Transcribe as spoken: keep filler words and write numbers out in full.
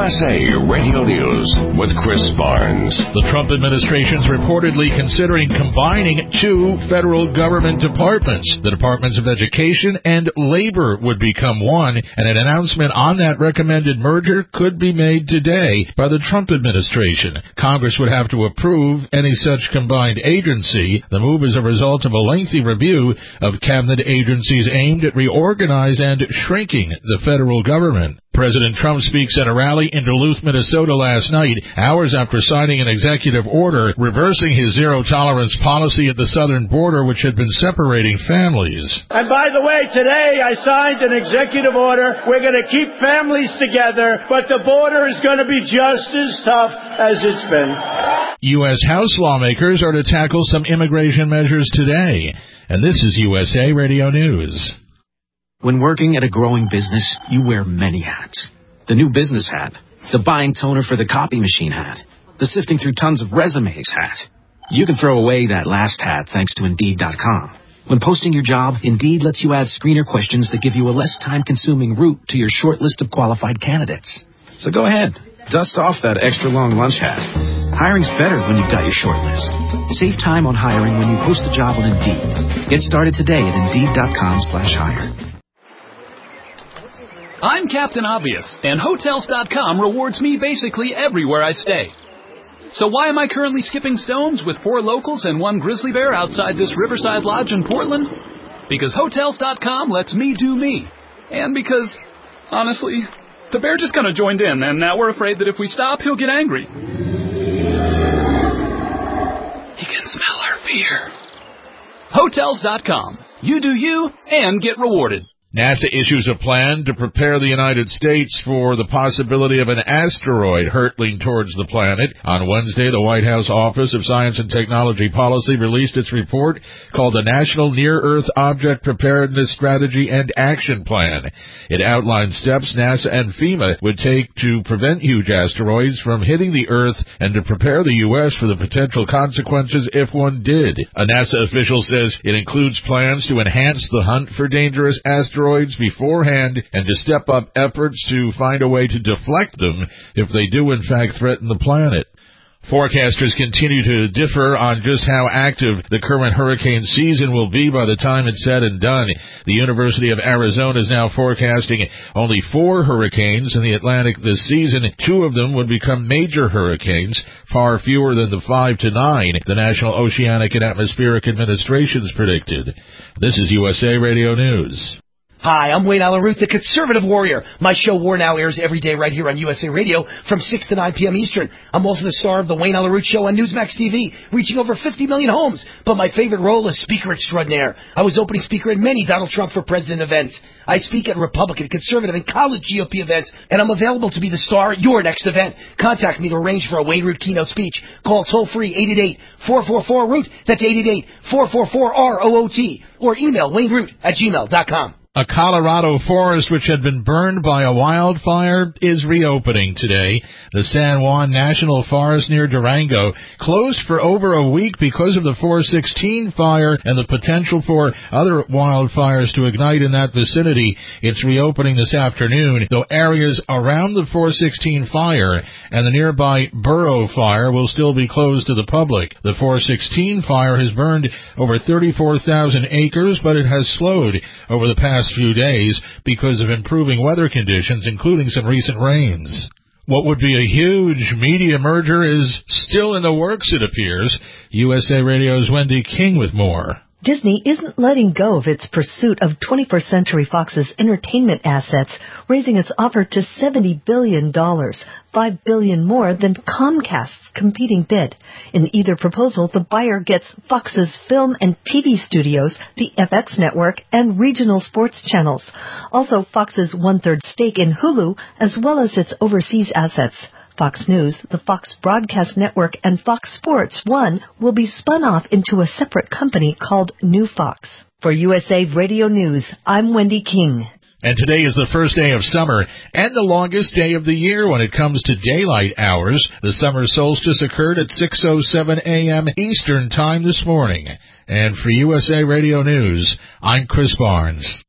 S A Radio News with Chris Barnes. The Trump administration is reportedly considering combining two federal government departments. The Departments of Education and Labor would become one, and an announcement on that recommended merger could be made today by the Trump administration. Congress would have to approve any such combined agency. The move is a result of a lengthy review of cabinet agencies aimed at reorganize and shrinking the federal government. President Trump speaks at a rally in Duluth, Minnesota last night, hours after signing an executive order reversing his zero-tolerance policy at the southern border, which had been separating families. And by the way, today I signed an executive order. We're going to keep families together, but the border is going to be just as tough as it's been. U S House lawmakers are to tackle some immigration measures today. And this is U S A Radio News. When working at a growing business, you wear many hats. The new business hat, the buying toner for the copy machine hat, the sifting through tons of resumes hat. You can throw away that last hat thanks to Indeed dot com. When posting your job, Indeed lets you add screener questions that give you a less time-consuming route to your short list of qualified candidates. So go ahead, dust off that extra long lunch hat. Hiring's better when you've got your short list. Save time on hiring when you post a job on Indeed. Get started today at Indeed dot com slash hire. I'm Captain Obvious, and Hotels dot com rewards me basically everywhere I stay. So why am I currently skipping stones with four locals and one grizzly bear outside this Riverside Lodge in Portland? Because Hotels dot com lets me do me. And because, honestly, the bear just kind of joined in, and now we're afraid that if we stop, he'll get angry. He can smell our fear. Hotels dot com. You do you, and get rewarded. NASA issues a plan to prepare the United States for the possibility of an asteroid hurtling towards the planet. On Wednesday, the White House Office of Science and Technology Policy released its report called the National Near-Earth Object Preparedness Strategy and Action Plan. It outlined steps NASA and FEMA would take to prevent huge asteroids from hitting the Earth and to prepare the U S for the potential consequences if one did. A NASA official says it includes plans to enhance the hunt for dangerous asteroids beforehand and to step up efforts to find a way to deflect them if they do in fact threaten the planet. Forecasters continue to differ on just how active the current hurricane season will be by the time it's said and done. The University of Arizona is now forecasting only four hurricanes in the Atlantic this season. Two of them would become major hurricanes, far fewer than the five to nine the National Oceanic and Atmospheric Administration's predicted. This is U S A Radio News. Hi, I'm Wayne Allyn Root, the Conservative Warrior. My show War Now airs every day right here on U S A Radio from six to nine p.m. Eastern. I'm also the star of the Wayne Allyn Root Show on Newsmax T V, reaching over fifty million homes. But my favorite role is Speaker Extraordinaire. I was opening speaker at many Donald Trump for President events. I speak at Republican, Conservative, and college G O P events, and I'm available to be the star at your next event. Contact me to arrange for a Wayne Root keynote speech. Call toll-free eight eight eight, four four four, root. That's eight eight eight, four four four, R O O T. Or email wayneroot at gmail dot com. A Colorado forest which had been burned by a wildfire is reopening today. The San Juan National Forest near Durango closed for over a week because of the four sixteen fire and the potential for other wildfires to ignite in that vicinity. It's reopening this afternoon, though areas around the four sixteen fire and the nearby Burrow fire will still be closed to the public. The four sixteen fire has burned over thirty-four thousand acres, but it has slowed over the past few days because of improving weather conditions, including some recent rains. What would be a huge media merger is still in the works, it appears. U S A Radio's Wendy King with more. Disney isn't letting go of its pursuit of twenty-first Century Fox's entertainment assets, raising its offer to seventy billion dollars, five billion dollars more than Comcast's competing bid. In either proposal, the buyer gets Fox's film and T V studios, the F X network, and regional sports channels. Also, Fox's one-third stake in Hulu, as well as its overseas assets. Fox News, the Fox Broadcast Network, and Fox Sports one will be spun off into a separate company called New Fox. For U S A Radio News, I'm Wendy King. And today is the first day of summer and the longest day of the year when it comes to daylight hours. The summer solstice occurred at six oh seven a.m. Eastern Time this morning. And for U S A Radio News, I'm Chris Barnes.